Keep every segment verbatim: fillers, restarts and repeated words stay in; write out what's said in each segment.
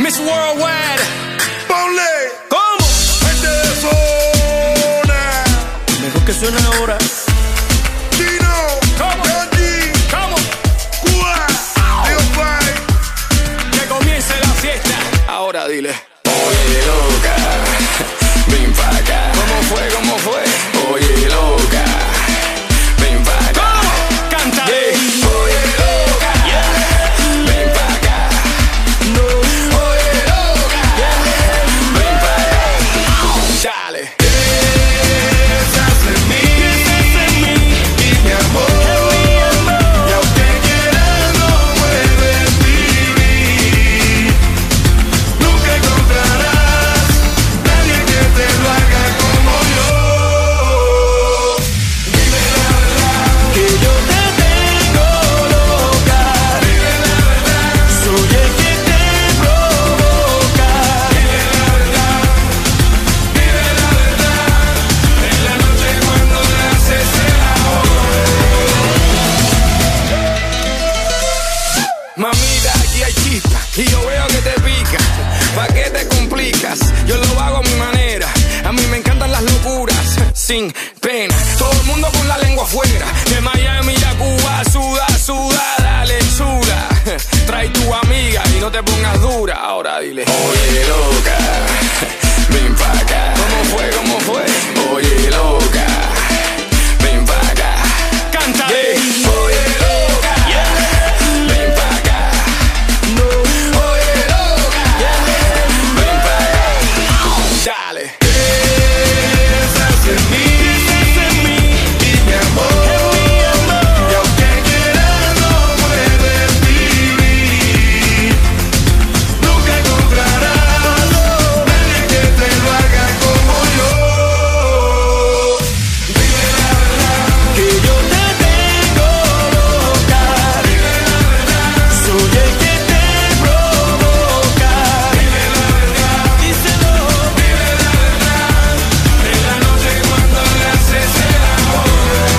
Miss Worldwide. Ponle. ¿Cómo? Gente de zona. Mejor que suene ahora. Chino. ¿Cómo? Yogi. ¿Cómo? Cuba. Río Pai. Que comience la fiesta. Ahora dile. Oye, loca, ven pa' acá. ¿Cómo fue? ¿Cómo fue? Oye, loca, ven pa' acá. ¿Cómo? Cántale. Yeah. Oye, loca, Yeah. ven pa' acá. No. Oye, loca, ven pa' acá. Dale. Piensas en mí. Piensas en mí. Y mi amor. En mi amor. Y aunque quieras no puedes vivir. Nunca encontrarás nadie que te lo haga como yo. Dime la verdad. Que yo te tengo loca. Dime la verdad. Soy el que te provoca. Dime la verdad. Dime la verdad. En la noche cuando le haces el amor. Mamita, aquí hay chispa y yo veo que te pica. ¿Pa' qué te complicas? Yo lo hago a mi manera. A mí me encantan las locuras, sin pena. Todo el mundo con la lengua afuera. De Miami a Cuba, suda, suda, dale chula. Trae tu amiga y no te pongas dura. Ahora dile. Oye, loca, ven pa' acá. ¿Cómo fue? ¿Cómo fue? Oye, loca, ven pa' acá. Cántale. Oye, loca, ven pa' acá. No. Oye, loca, ven pa' acá. Dale. Piensas en mí. Piensas en mí. Y mi amor. En mi amor. Y aunque quieras no puedes vivir. Nunca encontrarás nadie que te lo haga como yo. Dime la verdad. Que yo te tengo loca. Dime la verdad. Soy el que te provoca. Dime la verdad. Díselo. Dime la verdad. En la noche cuando le haces el amor.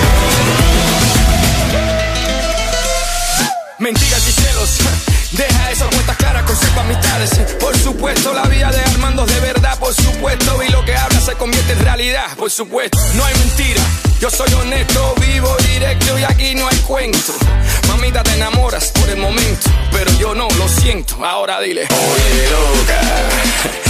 Mentiras y celos. Deja esas cuentas claras, conserva amistades. Por supuesto, la vida de Armando es de verdad. Por supuesto, y lo que habla se convierte en realidad. Por supuesto, no hay mentira. Yo soy honesto, vivo directo y aquí no hay cuento. Mamita, te enamoras por el momento, pero yo no lo siento. Ahora dile. Oye, loca,